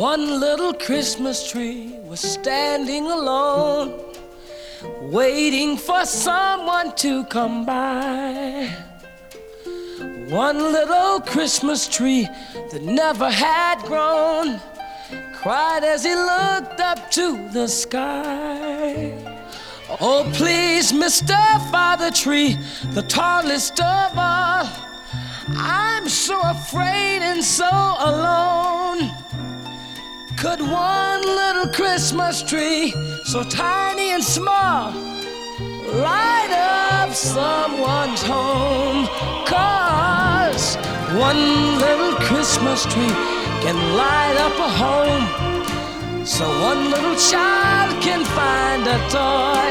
One little Christmas tree was standing alone, waiting for someone to come by. One little Christmas tree that never had grown cried as he looked up to the sky. Oh, please, Mr. Father Tree, the tallest of all, I'm so afraid and so alone. Could one little Christmas tree, so tiny and small, light up someone's home? 'Cause one little Christmas tree can light up a home, so one little child can find a toy.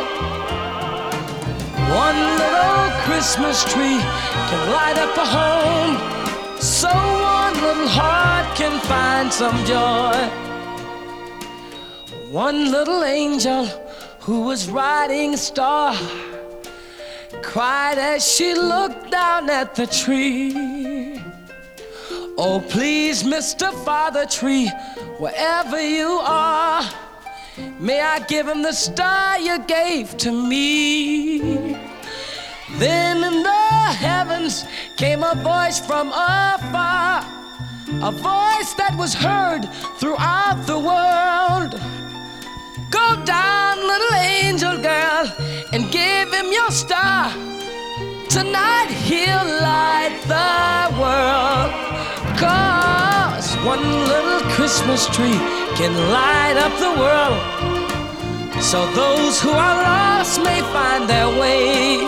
One little Christmas tree can light up a home, so one little heart can find some joy. One little angel who was riding a star cried as she looked down at the tree. Oh, please, Mr. Father Tree, wherever you are, may I give him the star you gave to me. Then in the heavens came a voice from afar, a voice that was heard throughout the world. Go down, little angel girl, and give him your star. Tonight he'll light the world. 'Cause one little Christmas tree can light up the world, so those who are lost may find their way.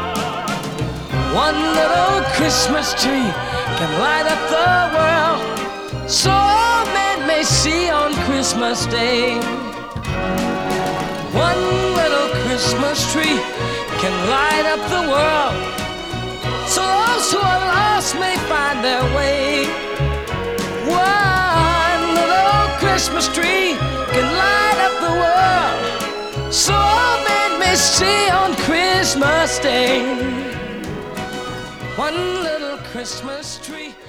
One little Christmas tree can light up the world, so all men may see on Christmas Day. One little Christmas tree can light up the world, so those who are lost may find their way. One little Christmas tree can light up the world, so all men may see on Christmas Day. One little Christmas tree